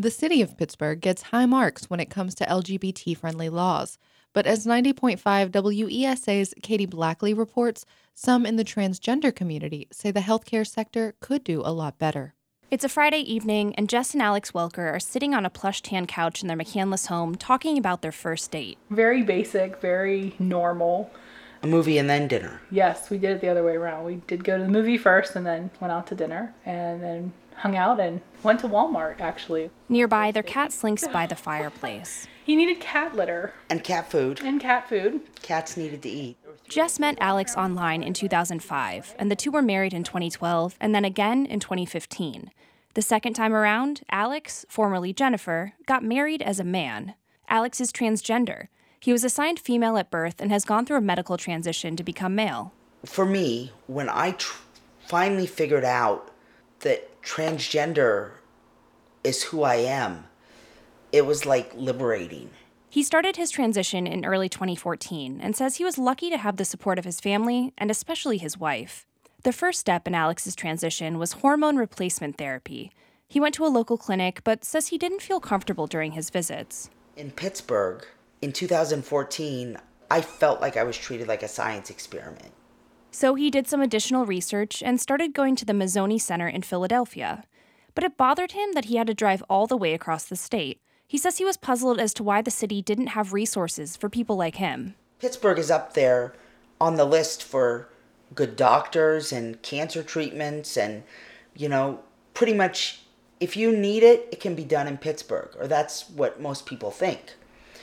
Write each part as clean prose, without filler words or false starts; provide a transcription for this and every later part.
The city of Pittsburgh gets high marks when it comes to LGBT-friendly laws, but as 90.5 WESA's Katie Blackley reports, some in the transgender community say the healthcare sector could do a lot better. It's a Friday evening, and Jess and Alex Welker are sitting on a plush tan couch in their McCandless home talking about their first date. Very basic, very normal. A movie and then dinner. Yes, we did it the other way around. We did go to the movie first and then went out to dinner and then hung out and went to Walmart, actually. Nearby, their cat slinks by the fireplace. He needed cat litter. And cat food. And cat food. Cats needed to eat. Jess met Alex online in 2005, and the two were married in 2012 and then again in 2015. The second time around, Alex, formerly Jennifer, got married as a man. Alex is transgender. He was assigned female at birth and has gone through a medical transition to become male. For me, when I finally figured out that transgender is who I am, it was like liberating. He started his transition in early 2014 and says he was lucky to have the support of his family and especially his wife. The first step in Alex's transition was hormone replacement therapy. He went to a local clinic, but says he didn't feel comfortable during his visits. In Pittsburgh, in 2014, I felt like I was treated like a science experiment. So he did some additional research and started going to the Mazzoni Center in Philadelphia. But it bothered him that he had to drive all the way across the state. He says he was puzzled as to why the city didn't have resources for people like him. Pittsburgh is up there on the list for good doctors and cancer treatments and, pretty much if you need it, it can be done in Pittsburgh, or that's what most people think,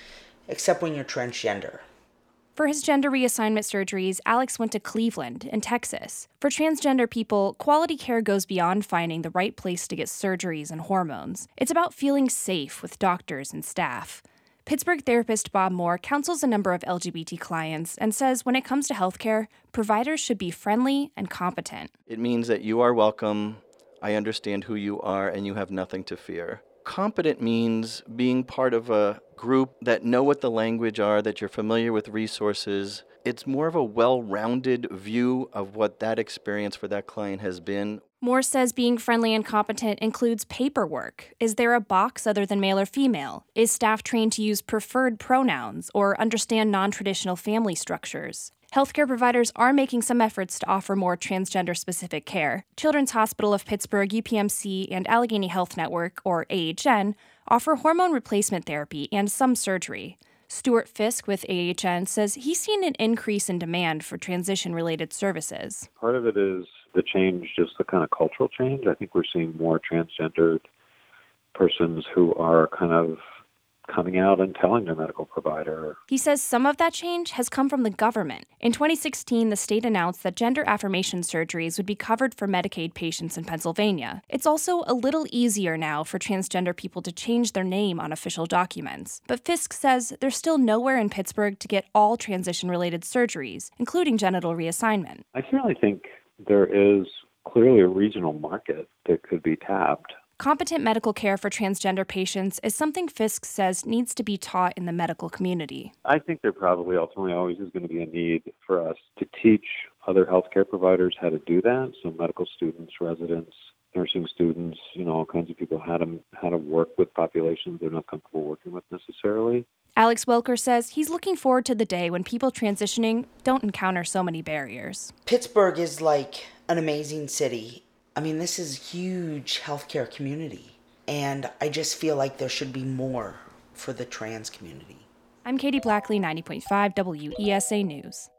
except when you're transgender. For his gender reassignment surgeries, Alex went to Cleveland in Texas. For transgender people, quality care goes beyond finding the right place to get surgeries and hormones. It's about feeling safe with doctors and staff. Pittsburgh therapist Bob Moore counsels a number of LGBT clients and says when it comes to healthcare, providers should be friendly and competent. It means that you are welcome, I understand who you are, and you have nothing to fear. Competent means being part of a group that know what the language are, that you're familiar with resources. It's more of a well-rounded view of what that experience for that client has been. Moore says being friendly and competent includes paperwork. Is there a box other than male or female? Is staff trained to use preferred pronouns or understand non-traditional family structures? Healthcare providers are making some efforts to offer more transgender-specific care. Children's Hospital of Pittsburgh, UPMC, and Allegheny Health Network, or AHN, offer hormone replacement therapy and some surgery. Stuart Fisk with AHN says he's seen an increase in demand for transition-related services. Part of it is the change, just the kind of cultural change. I think we're seeing more transgendered persons who are kind of coming out and telling their medical provider. He says some of that change has come from the government. In 2016, the state announced that gender affirmation surgeries would be covered for Medicaid patients in Pennsylvania. It's also a little easier now for transgender people to change their name on official documents. But Fisk says there's still nowhere in Pittsburgh to get all transition-related surgeries, including genital reassignment. I certainly think there is clearly a regional market that could be tapped. Competent medical care for transgender patients is something Fisk says needs to be taught in the medical community. I think there probably ultimately always is going to be a need for us to teach other healthcare providers how to do that. So medical students, residents, nursing students, all kinds of people how to work with populations they're not comfortable working with necessarily. Alex Welker says he's looking forward to the day when people transitioning don't encounter so many barriers. Pittsburgh is like an amazing city. I mean, this is a huge healthcare community, and I just feel like there should be more for the trans community. I'm Katie Blackley, 90.5 WESA News.